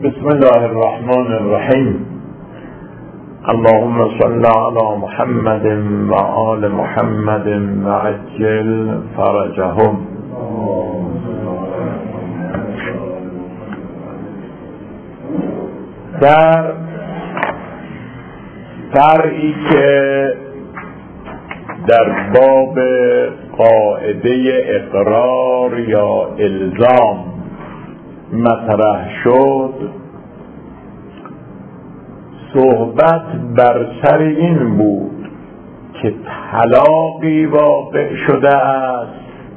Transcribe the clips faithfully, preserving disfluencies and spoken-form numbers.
بسم الله الرحمن الرحیم. اللهم صل علی محمد و آل محمد و عجل فرجهم. در فرعی که در باب قاعده اقرار یا الزام مطرح شد، صحبت بر سر این بود که طلاقی واقع شده است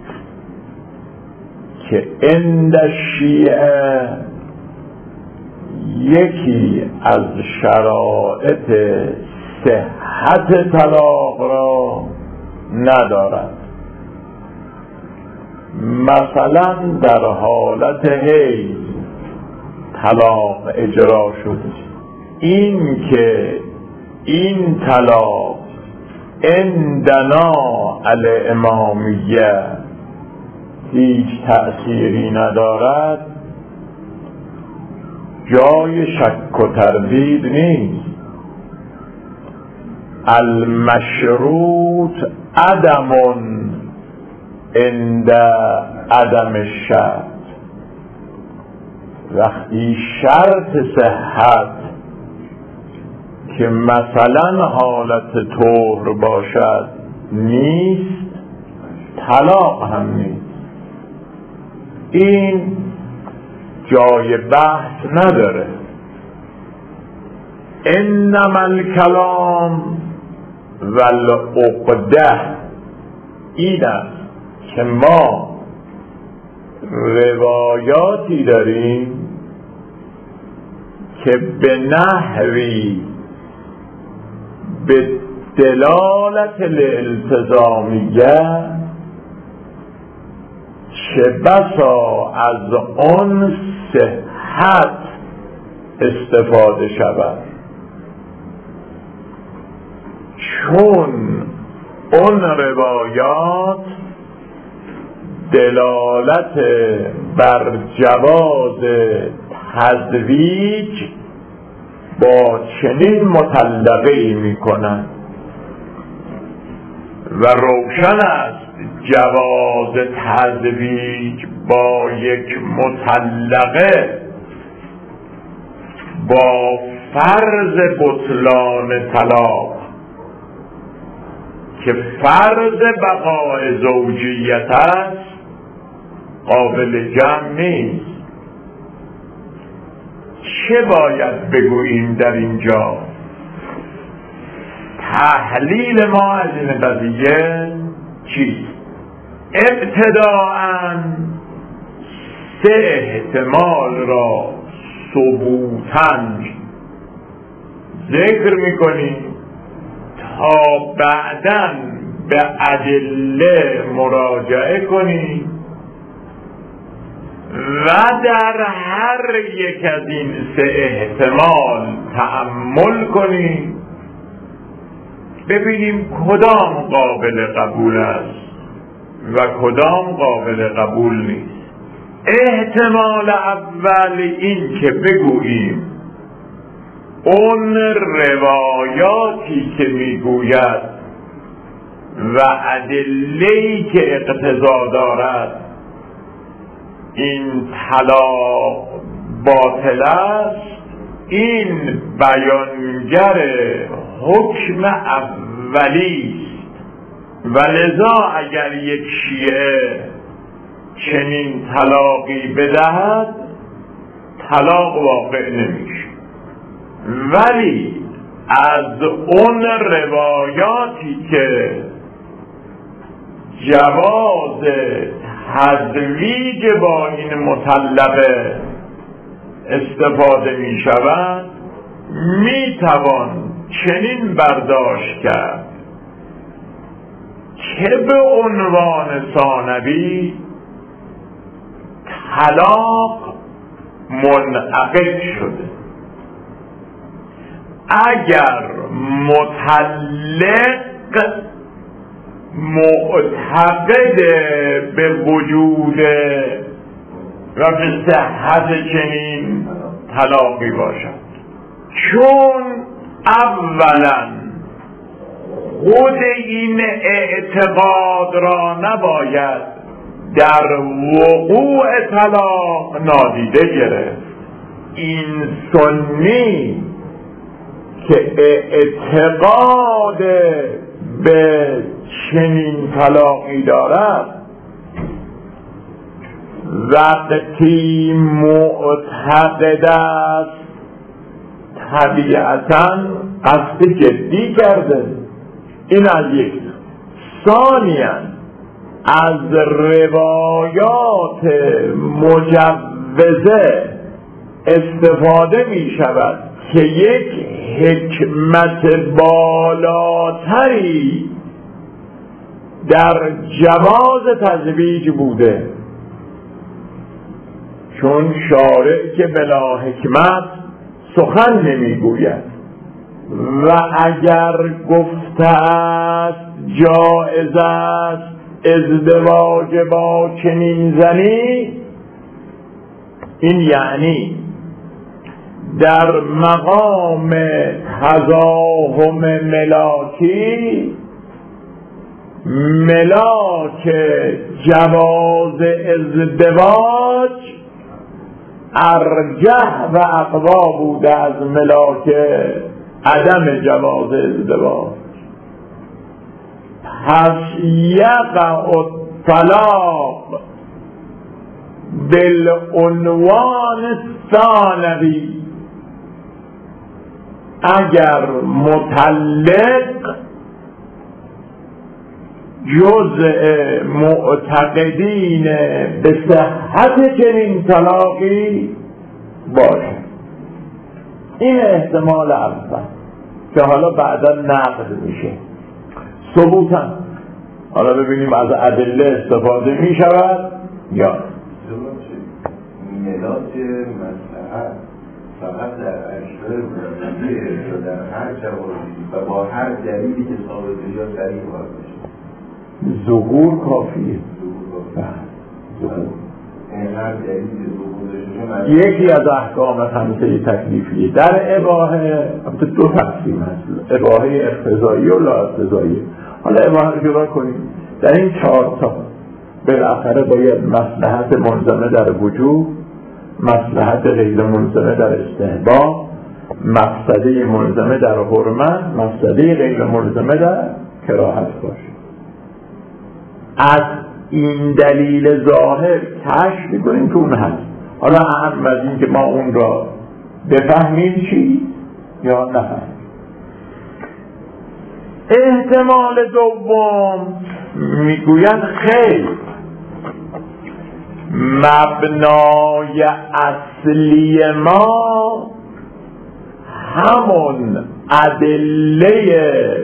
که عند شیعه یکی از شرایط صحت طلاق را ندارد. مثلا در حالت حیض طلاق اجرا شده، این که این طلاق عندنا الامامیه هیچ تأثیری ندارد، جای شک و تردید نیست. المشروط عدم عند عدم الشرط. وقتی شرط صحت که مثلا حالت طهر باشد نیست، طلاق هم نیست. این جای بحث نداره. انما الکلام والعقده این است که ما روایاتی داریم که به نحوی به دلالت الالتزامیه چه بسا از آن صحت استفاده شود، چون اون روایات دلالت بر جواز تزویج با چنین مطلقه‌ای می‌کنند و روشن است جواز تزویج با یک مطلقه با فرض بطلان طلاق که فرض بقای زوجیت است قابل جمع نیست. چه باید بگوییم در اینجا؟ تحلیل ما از این قضیه چیست؟ ابتداءً سه احتمال را ثبوتاً ذکر میکنیم تا بعداً به ادله مراجعه کنیم و در هر یک از این سه احتمال تأمل کنیم، ببینیم کدام قابل قبول است و کدام قابل قبول نیست. احتمال اول این که بگوییم اون روایاتی که میگوید و ادله‌ای که اقتضا دارد این طلاق باطل است، این بیانگر حکم اولی است و لذا اگر یک شیعه چنین طلاقی بدهد طلاق واقع نمیشه. ولی از اون روایاتی که جواز تزویج با این مطلقه استفاده می شود، می توان چنین برداشت کرد که به عنوان ثانوی طلاق منعقد شده. اگر مطلق معتقد به وجود و به صحت چنین طلاقی باشد، چون اولا خود این اعتقاد را نباید در وقوع طلاق نادیده گرفت. این سنی که اعتقاد به چنین طلاقی دارد وقتی معتقد است طبیعتاً قصد جدی کرده. این از یک. ثانیاً از روایات مجوزه استفاده می شود که یک حکمت بالاتری در جواز تزویج بوده، چون شارع که بلا حکمت سخن نمیگوید و اگر گفته است جائز است ازدواج با چنین زنی، این یعنی در مقام تزاحم ملاکی ملاک جواز ازدواج ارجح و اقوا بوده از ملاک عدم جواز ازدواج. پس یقع الطلاق بالعنوان الثانوی، اگر مطلق جزء معتقدین به صحت چنین طلاقی باشه. این احتمال اول که حالا بعدا نقد میشه. ثبوتا حالا ببینیم از ادله استفاده میشود یا ملاک مصلحت فقط در اشیاء مادیه یا در هر جوازی و با هر دلیلی که ثابت یا دلیل باید باشه. ظهور کافیه. ظهور این هر دلیلی ظهور یکی از احکام خمسه تکلیفیه در اباحه دو تقسیم هست، اباحه اقتضایی و لا اقتضایی. حالا اباحه رو جدا کنیم. در این چهار تا بالاخره باید مصلحت ملزمه در وجوب، مصلحت غیر ملزمه در استحباب، مقصده ملزمه در حرمت، مقصده غیر ملزمه در کراهت باشه. از این دلیل ظاهر کشف میکنیم که اون هست. حالا اهم از این که ما اون را بفهمیم چی یا نفهمیم. احتمال دوم میگوید خیر، مبنای اصلی ما همون ادله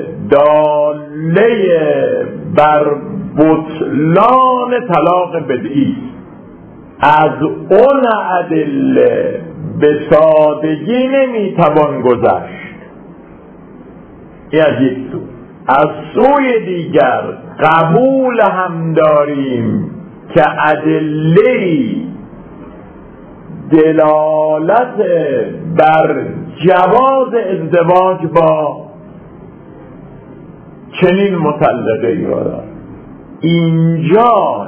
داله بر بطلان طلاق بدعی، از اون ادله به سادگی نمیتوان گذشت. این از یک سو. از سوی دیگر قبول هم داریم که ادله‌ای دلالت بر جواز ازدواج با چنین مطلقه‌ای را دارد. اینجا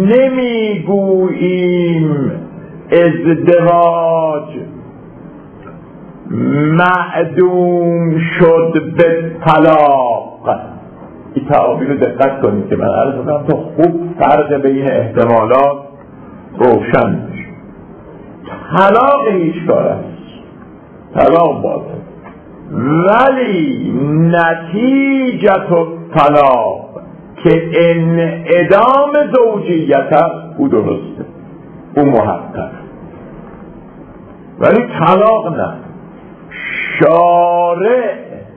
نمیگوییم ازدواج معدوم شد به طلاق. این تعابیر رو دقت کنید که من عرض می‌کنم تا خوب فرق بین احتمالات روشن میشه. طلاق هیچ کار است، طلاق باطل، ولی نتیجت طلاق که انعدام زوجیت است او درسته، او محقق، ولی طلاق نه. شارع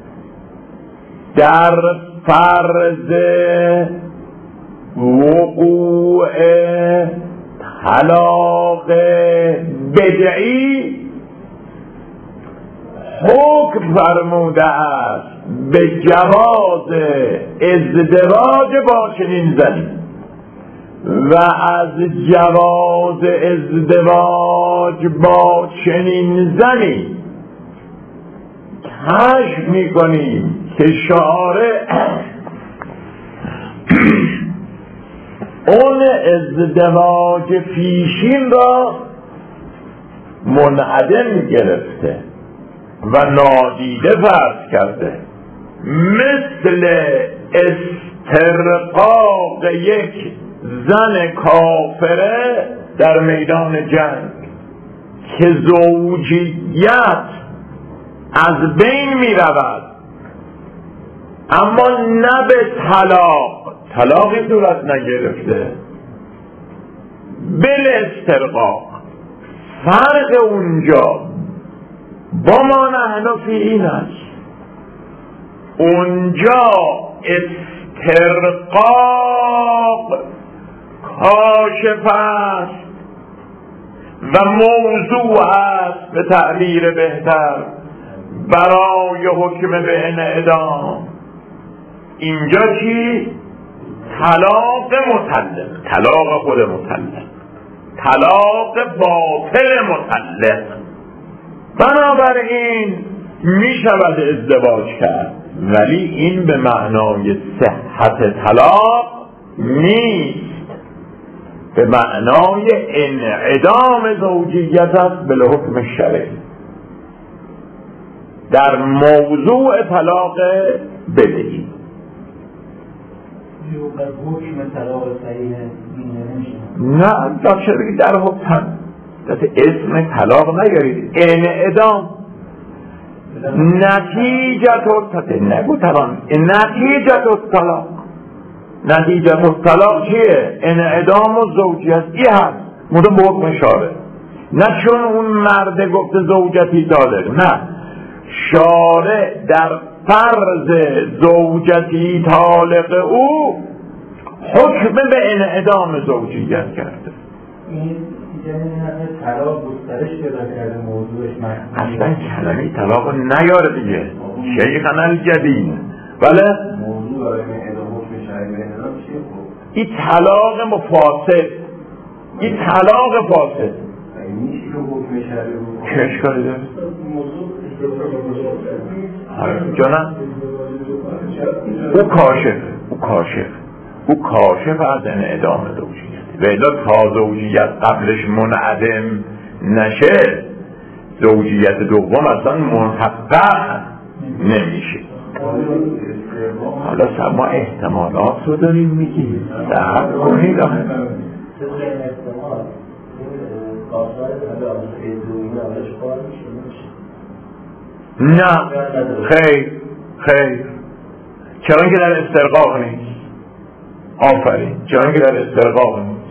در فرض وقوع طلاق بدعی حکم فرموده است به جواز ازدواج با چنین زنی، و از جواز ازدواج با چنین زنی کشف میکنیم که شارع اون ازدواج پیشین را منعدم گرفته و نادیده فرض کرده، مثل استرقاق یک زن کافره در میدان جنگ که زوجیت از بین می رود، اما نه به طلاق، طلاقی صورت نگرفته، بل استرقاق. فرق اونجا با ما نحن فی این است، اونجا استرقاق کاشف است و موضوع است به تعبیر بهتر برای حکم به انعدام. اینجا چی؟ طلاق مطلق، طلاق خود مطلق، طلاق باطل مطلق. بنابراین می شود ازدواج کرد، ولی این به معنای صحت طلاق نیست، به معنای انعدام زوجیت است به حکم شرعی در موضوع طلاق بدهی. حکم طلاق صحیح نه داشته بگید در حکم اسم طلاق نگرید، انعدام نتیجت الطلاق، نگو طلاق، نتیجت الطلاق. نتیجت الطلاق چیه؟ انعدام و زوجیت. این هست مدام به حکم شارع، نه چون اون مرد گفته زوجتی طالق، نه، شارع در فرض زوجتی طالق او حکم به انعدام زوجیت کرده. این طلاق گسترش پیدا کرده، موضوعش اصلا کلمه طلاق نیاره دیگه، شیخنا الجدید. بله موضوع برای انعدام حکم شرعی به انعدام چیه؟ این طلاق مفاسد، این طلاق فاسد. میشه که حکم شرعی رو چه اشکالی داره؟ جانم او کاشف، او کاشف او کاشف از انعدام زوجیت، و الا تا زوجیت قبلش منعدم نشه زوجیت دوم اصلا محقق نمیشه. حالا ما احتمالات رو داریم میگیم، صبر کنید. نه خیر خیر، چرا که در استرقاق نیست. آفرین، چرا که در استرقاق نیست.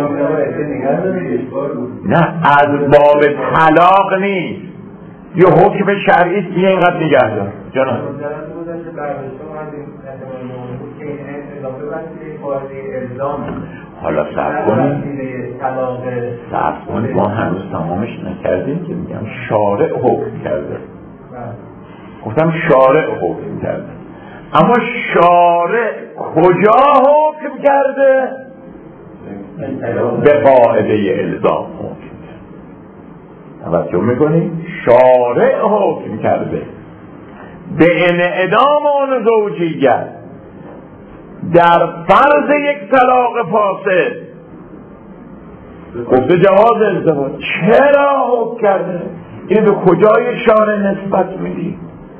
نه از باب طلاق نیست، یه حکم شرعی یه اینقدر نگه دار. جناب حالا صبر کنید، صبر کنید، ما هنوز تمامش نکردیم که میگم شارع حکم کرده. گفتم شارع حکم کرده، اما شارع کجا حکم کرده؟ به قاعده الزام حکم کرده. توجه میکنید؟ شارع حکم کرده به انعدام اون زوجیت در فرض یک طلاق فاسد. گفته جواز ازدواج، چرا حکم کرده؟ این به کجای شارع نسبت میدی؟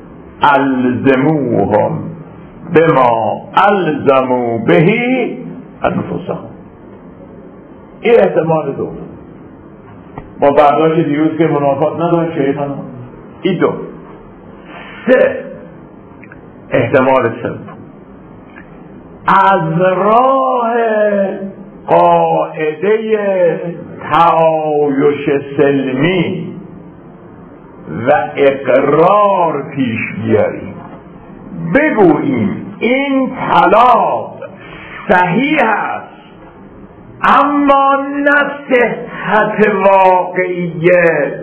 الزموهم بما الزمو بهی انفسهم. این احتمال دو با برداشت دیروز که منافات نداره شیطان. این دو. سه احتمال سوم از راه قاعده تعایش سلمی و اقرار پیش بیاریم، بگوییم این طلاق صحیح است اما نه صحت واقعیه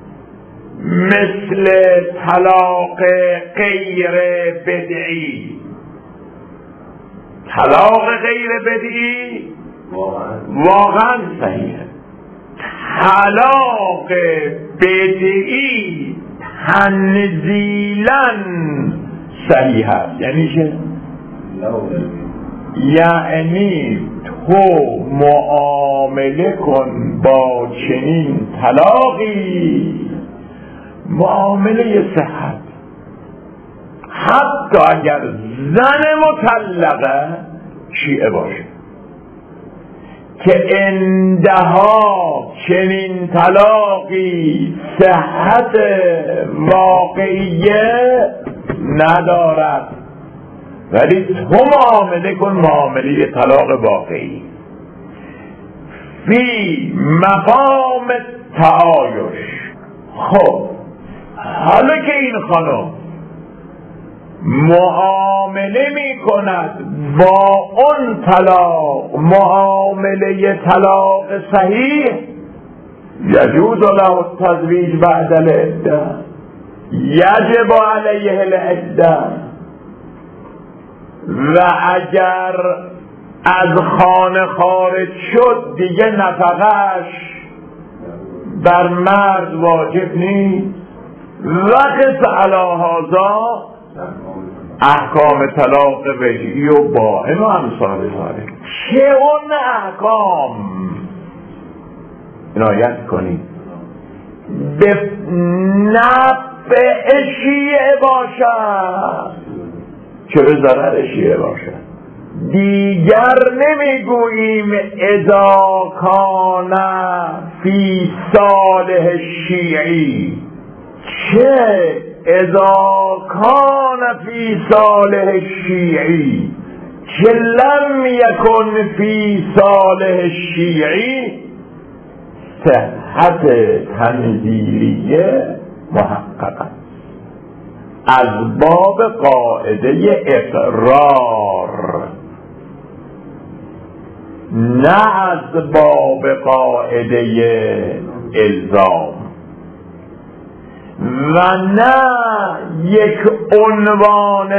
مثل طلاق غیر بدعی. طلاق غیر بدعی واقعا صحیحه. طلاق بدعی تنزیلا صحیح است. یعنی چه؟ یعنی تو معامله کن با چنین طلاقی معامله صحت، حتی اگر زن مطلقه شیعه باشه که اندها چنین طلاقی صحت واقعیه ندارد، ولی تو معامله کن معامله طلاق واقعی. فی مقام تعایش. خب حالا که این خانم معامله می کند با اون طلاق معامله طلاق صحیح، یجوز له التزویج بعد العده، یجب علیه العده، و اگر از خانه خارج شد دیگه نفقهش بر مرد واجب نیست. وقت علی هذا احکام طلاق وجعی و باین و امثال ذالک چه اون احکام عنایت کنید به نفع شیعه باشد چه به ضرر شیعه باشد. دیگر نمیگوییم اذا کان فی صالح شیعی، چه اذا کان فی صالح شیعی چه لم یکن فی صالح شیعی، صحت تنزیلیه محققه از باب قاعده اقرار، نه از باب قاعده الزام، و نه یک عنوان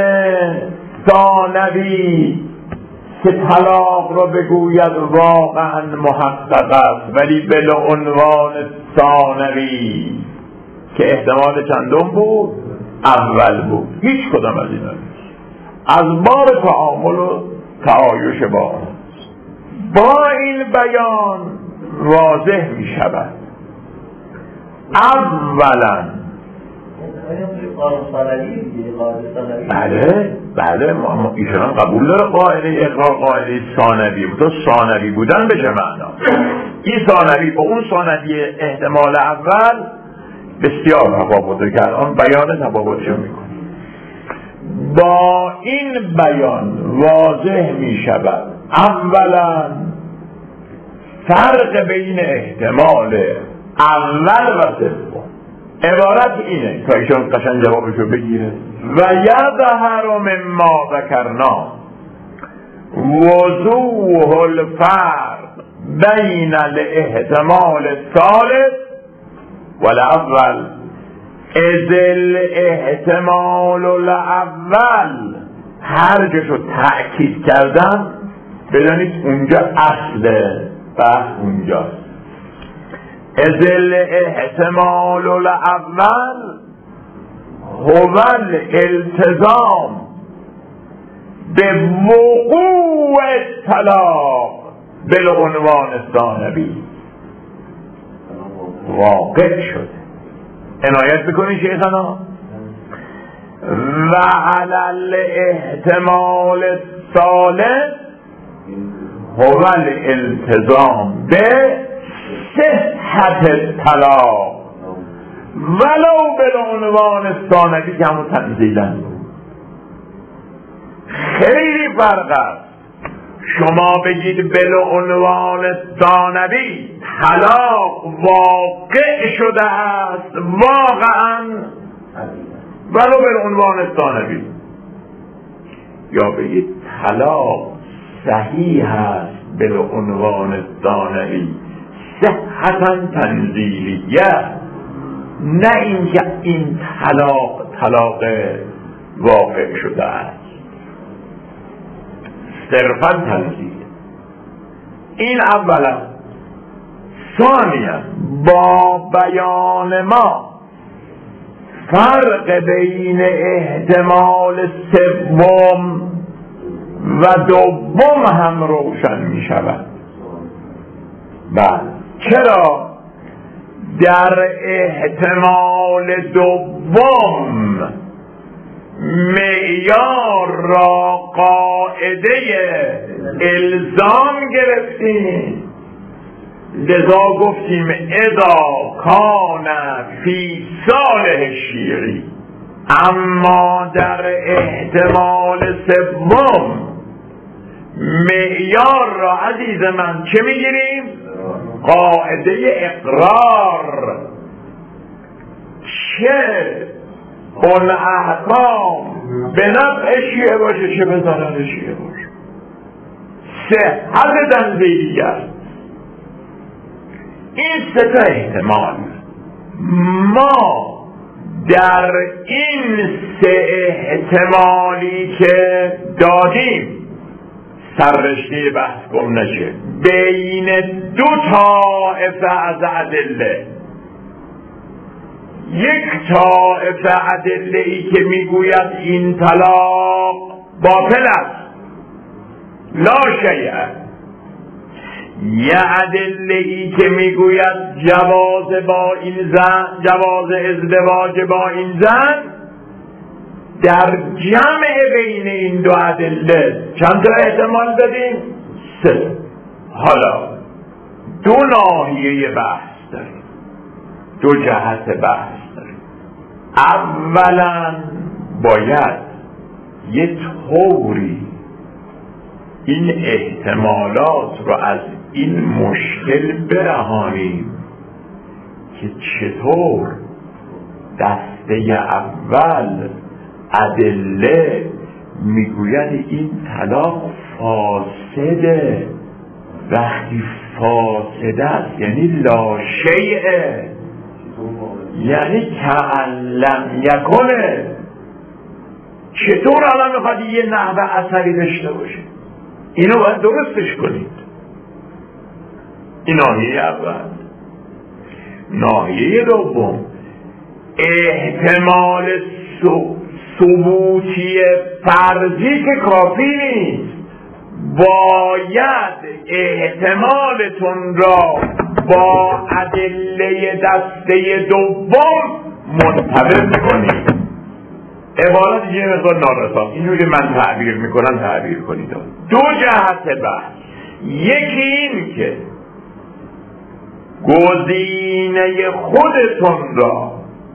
ثانوی که طلاق رو بگوید واقعا محقق است ولی بلا عنوان ثانوی که احتمال چندم بود؟ اول بود. هیچ کدام از اینا نیست. از باب تعامل و تعایش با آن با این بیان واضح می شود اولا بله بله ما ایشان قبول داره قاعده اقرار قاعده ثانوی تو ثانوی بودن به چه معنا؟ این ثانوی با اون ثانوی احتمال اول بسیار تفاوته که الان بیان تفاوتشو میکنه. با این بیان واضح می شود اولا فرق بین احتمال اول و سوم. عبارت اینه که ایشان قشنگ جوابشو بگیره و یظهر مما ذکرنا وضوح الفرق بین الاحتمال الثالث والاول، اذ الاحتمال الاول هر جاشو تأکید کردن بدانید اونجا اصل بحث اونجاست. اذ الاحتمال الاول هو الالتزام به وقوع الطلاق بالعنوان ثانوی واقع شده. عنایت بکنید شیخنا. و علی الاحتمال الثالث هو الالتزام به صحت الطلاق ولو بالعنوان ثانوی که همون تنزیلا. خیلی فرق است شما بگید بالعنوان ثانوی طلاق واقع شده است واقعا ولو بالعنوان ثانوی، یا بگید طلاق صحیح است بالعنوان ثانوی صحتا تنزیلیه، نه اینکه این طلاق طلاق واقع شده است صرفا تنزیل. این اولا. ثانیا با بیان ما فرق بین احتمال سوم و دوم هم روشن می شود. بله. چرا؟ در احتمال دوم معیار را قاعده الزام گرفتیم، لذا گفتیم اذا کان فی صالح شیعی. اما در احتمال سوم معیار را عزیز من چه میگیریم؟ قاعده اقرار. چه اون احکام به نفع شیعه باشه چه به ضرر شیعه باشه، صحت تنزیلیت. این سه تا احتمال ما در این سه احتمالی که دادیم سررشته بحث گم نشه. بین دو طائفه از ادله، یک طائفه ادله ای که میگوید این طلاق باطل است لا شیء، یه ادله ای که میگوید جواز با این زن، جواز ازدواج با این زن. در جمع بین این دو ادله چند تا احتمال دادیم؟ سه. حالا دو ناحیه بحث داریم، دو جهت بحث داریم. اولا باید یه طوری این احتمالات رو از این مشکل برهانیم که چطور دسته اول ادله میگوید این طلاق فاسده، وقتی فاسده است یعنی لا شیء، یعنی کعلم یکنه. چطور الان میخواد یه نحوه اثری داشته باشه؟ اینو باید درستش کنید. این ناحیه اول. ناحیه دوم احتمال ثبوتی فرضی که کافی نیست، باید احتمالتون را با ادله دسته دوم منطبق کنید. عبارت یه مقدار نارسا، اینجوری من تعبیر میکنم تعبیر کنید. دو جهت بحث، یکی این که گزینه خودتون را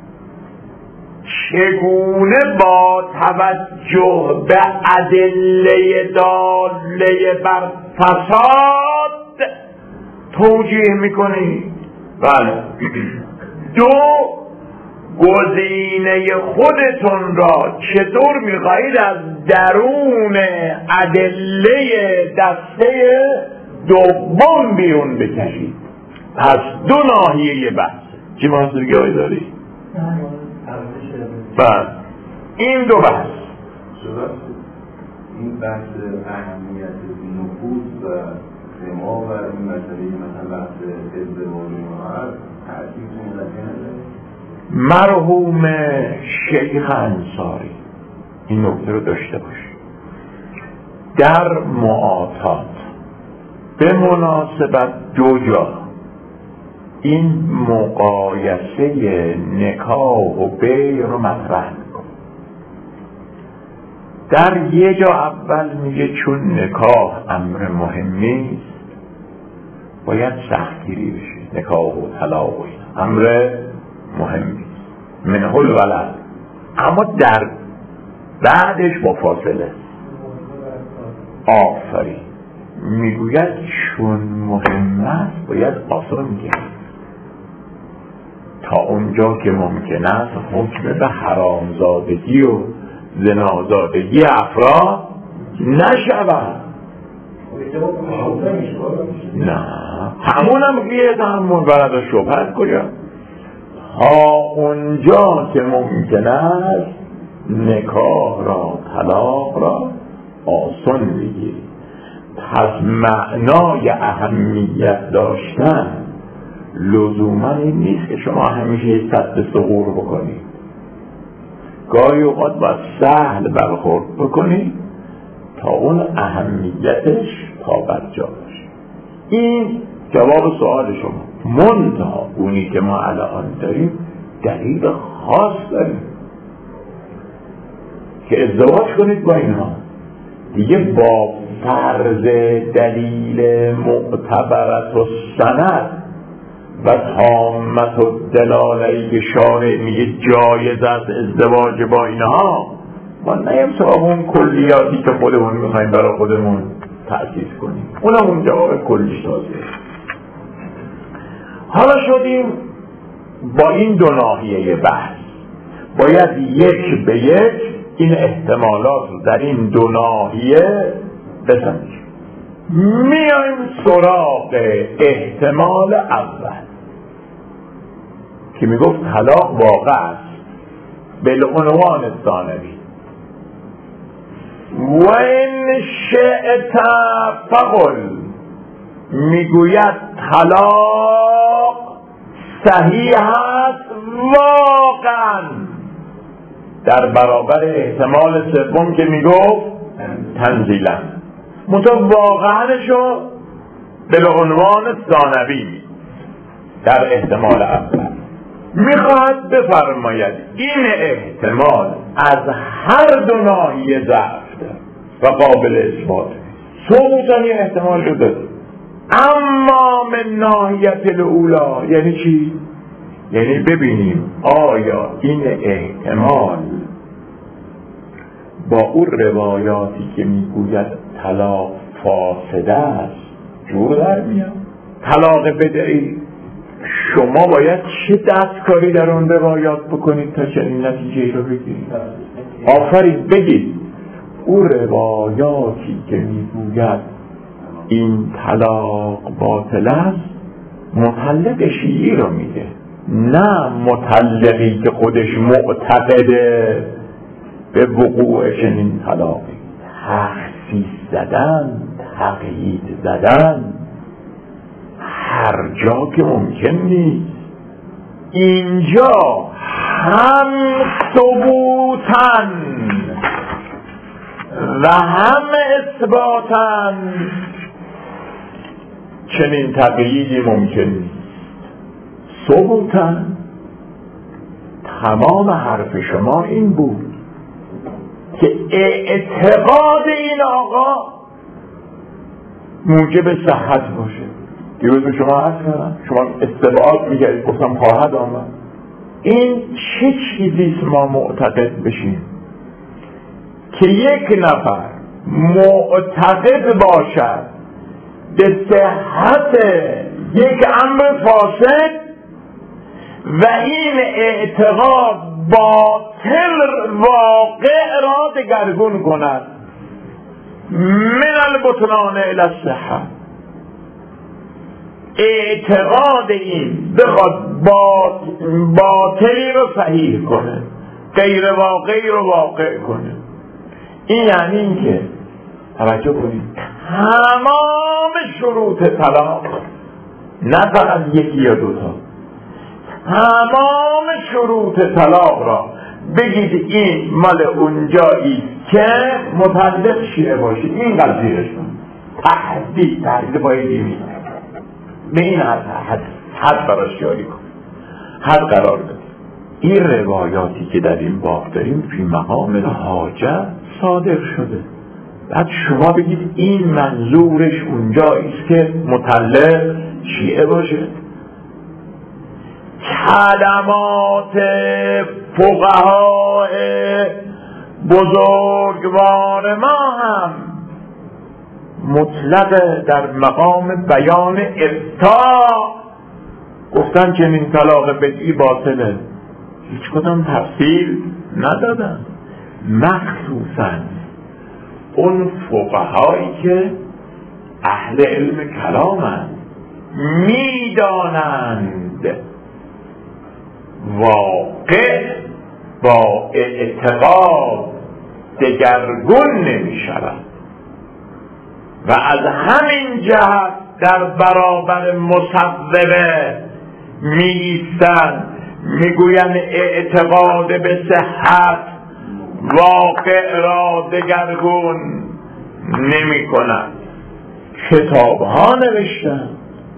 چگونه با توجه به ادله داله بر فساد توجیه میکنید. بله. دو، گزینه خودتون را چطور میخواهید از درون ادله دسته دوم بیرون بکشید. پس دو ناحیه بحث. چی محصول گاهی داری؟ بله. این دو بحث. این بحث اهمیت نفوذ و سما و این مسئله مثلا بحث ازدواج مهر تأثیر مولدی نداره؟ مرحوم شیخ انصاری این نکته رو داشته باشه. در معاطات به مناسبت دو جا این مقایسه نکاح و بیع رو مطرح می‌کنه. در یه جا اول میگه چون نکاح امر مهمی است باید سختگیری بشه، نکاح و طلاق و امر مهمی منه الولد، اما در بعدش با فاصله آفرین میگوید چون مهم است باید آسان گرفت تا اونجا که ممکن است حکم به حرامزادگی و زنازادگی افراد نشود. نه همونم که همون برد شبهت کجا ها اونجا که ممکن است نکاح را طلاق را آسان بگیری. پس معنای اهمیت داشتن لزوما این نیست که شما همیشه سد ثغور بکنید. گاهی اوقات باید سهل برخورد بکنید تا اون اهمیتش تا برجا باشه. این جواب سوال شما. منتها اونی که ما الان داریم دلیل خاص داریم که ازدواج کنید با اینها. دیگه با فرض دلیل معتبرت و سند و تامت و دلاله‌ای که شارع میگه جایز است ازدواج با اینها، ما نیم سراغ اون کلیاتی که خودمون میخواییم برای خودمون تأسیس کنیم. اونم اون جواب کلیش تازه. حالا شدیم با این دو ناحیه بحث باید یک به یک این احتمالات رو در این دو ناحیه بسنجیم. میایم سراغ احتمال اول که میگفت طلاق واقع است بالعنوان ثانوی و این شئت فقل، میگوید طلاق صحیح است واقعا در برابر احتمال سوم که میگفت تنزیلا، منطقه واقعاًشو بالعنوان ثانوی در احتمال اول میخواهد بفرماید این احتمال از هر دو ناحیه ضعف دارد و قابل اثبات. ثبوتاً یه احتمال رو داره، اما من ناحیت الاولی یعنی چی؟ یعنی ببینیم آیا این احتمال با اون روایاتی که میگوید طلاق فاسده است جور در میاد. طلاق بدعی شما باید چه دستکاری در اون روایات بکنید تا چنین نتیجه‌ای رو بگیرید؟ آفرین بگید اون روایاتی که میگوید این طلاق باطل است مطلق شیعی رو میده، نه مطلقی که خودش معتقده به وقوع چنین طلاقی. تخصیص زدن، تقیید زدن هر جا که ممکن نیست. اینجا هم ثبوتن و هم اثباتن چنین تقییدی ممکن نیست. ثبوتن تمام حرف شما این بود که اعتقاد این آقا موجب صحت باشه. دیروز به شما عرض کردم، شما استبعاد میگردید، گفتم خواهد آمد. این چه چیزیست ما معتقد بشیم که یک نفر معتقد باشد به صحت یک امر فاسد و این اعتقاد باطل واقع را دگرگون کند من البطلان الی الصحة. اعتقاد این بخواد باطلی رو صحیح کنه، غیر واقعی رو واقع کنه. این یعنی این که توجه کنید تمام شروط طلاق، نه فقط یکی یا دوتا، تمام شروط طلاق را بگید این مال اونجایی که مطلق شیعه باشید، این قضیهش کن تحدید تحدید باید دینی به این حد حد, حد براش جاری کن، حد قرار بده. این روایاتی که در این باب داریم فی مقام الحاجه صادر شده. بعد شما بگید این منظورش اونجاییست که مطلق شیعه باشه. کلمات فقهای بزرگوار ما هم مطلق در مقام بیان افتاء گفتن که این طلاق بدعی باطله، هیچ کدام تفصیل ندادن. مخصوصا اون فقهایی که اهل علم کلامند میدانند واقع با اعتقاد دگرگون نمی شود. و از همین جهت در برابر مصوبه می ایستند، میگویند اعتقاد به صحت واقع را دگرگون نمی کند. کتاب ها نوشتن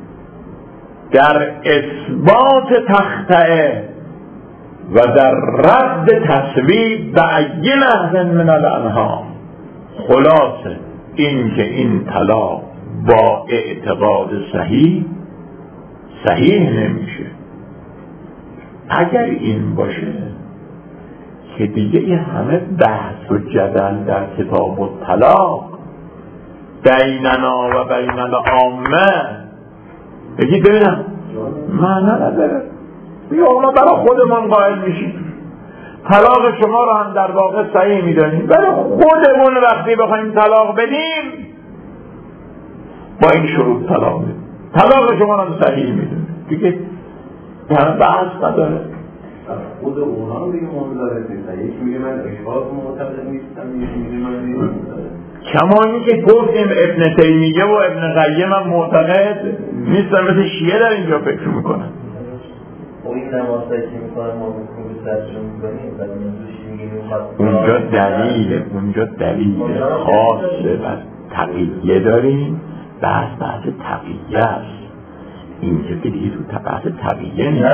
در اثبات تخطئه و در رد تصویب به ای نحو من الانها. خلاصه این که این طلاق با اعتقاد صحیح صحیح نمیشه. اگر این باشه که دیگه این همه بحث و جدل در کتاب الطلاق بیننا و بین العامه بگید ببینم معنی نداره. بیا اونا برای خودمون قائل میشیم، طلاق شما رو هم در واقع صحیح میدانیم، ولی خودمون وقتی بخوایم طلاق بدیم با این شروط طلاق بدیم، طلاق شما رو هم صحیح میدونیم دیگه هم بحث نداره. خود اونا رو دیگه منظرت نیستن. یکی میگه من اشباط معتقد نیستم، یکی میگه من دیگه منظرت. کما اینی که گفتیم ابن تیمیه و ابن قیم هم معتقد نیستن، مثل شیعه در اینجا فکر میکنن. خب این نمازهایی که میکنن ما بکنیم سرشون میکنیم بعد منظورشی میگیم اونجا دلیل اونجا دلیل خاص و تقییه داریم. بحث بحث تقییه است. اینجا که دیگه تو بحث تقییه نیست.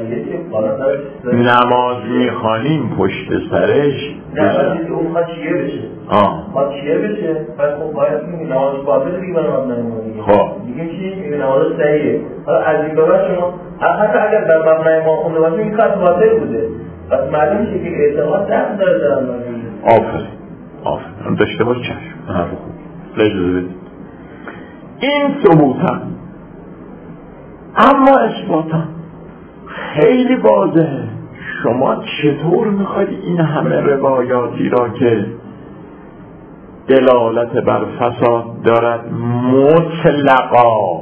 نماز میخوانیم پشت سرش نه اون خواهد چیه بشه خواهد چیه بشه پس خب باید میگه نماز باطل دیگه برای مبنای ما دیگه خب دیگه چی؟ میگه نماز صحیحه. حالا از این بابت شما حتی اگر در مبنای ما خونده باشه این خواهد باطل بوده، پس معلوم میشه که اعتقاد دست داره در مبنای آفرین آفرین داشته باش چشم لجوزه بدید این ثبوتن. اما اثباتن خیلی واضحه. شما چطور میخواید این همه روایاتی را که دلالت بر فساد دارد مطلقا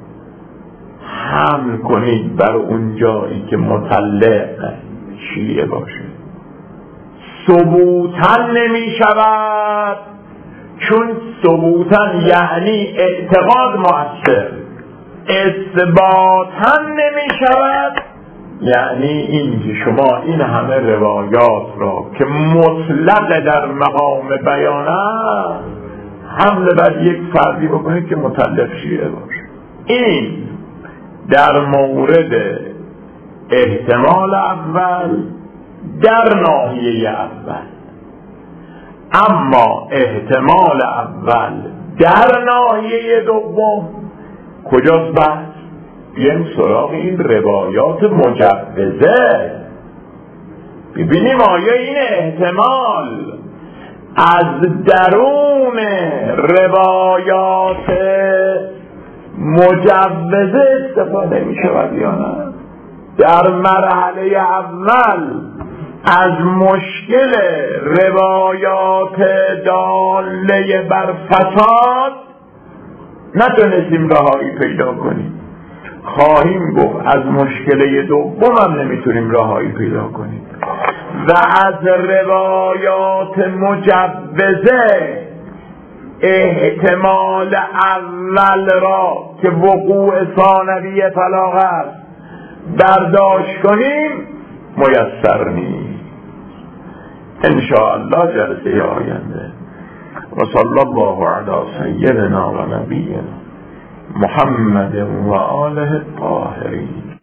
حمل کنید بر اون جایی که مطلق شیعه باشه؟ ثبوتن نمی شود، چون ثبوتن یعنی اعتقاد مؤثر. اثباتن نمی شود یعنی این که شما این همه روایات را که مطلق در مقام بیان است حمله بر یک فردی بکنید که مطلق شیعه باشه. این در مورد احتمال اول در ناحیه اول. اما احتمال اول در ناحیه دوم کجاست بحث؟ بیایم سراغ این روایات مجوزه ببینیم آیا این احتمال از درون روایات مجوزه استفاده می شود یا نه. در مرحله اول از مشکل روایات داله بر فساد نتونستیم رهایی پیدا کنیم. خواهیم گفت از مشکل دوم هم نمیتونیم رهایی پیدا کنیم و از روایات مجوزه احتمال اول را که وقوع ثانوی طلاق است برداشت کنیم میسر نیست. انشاءالله جلسه آینده و صلی الله علی سیدنا و نبینا محمد و آله الطاهرین.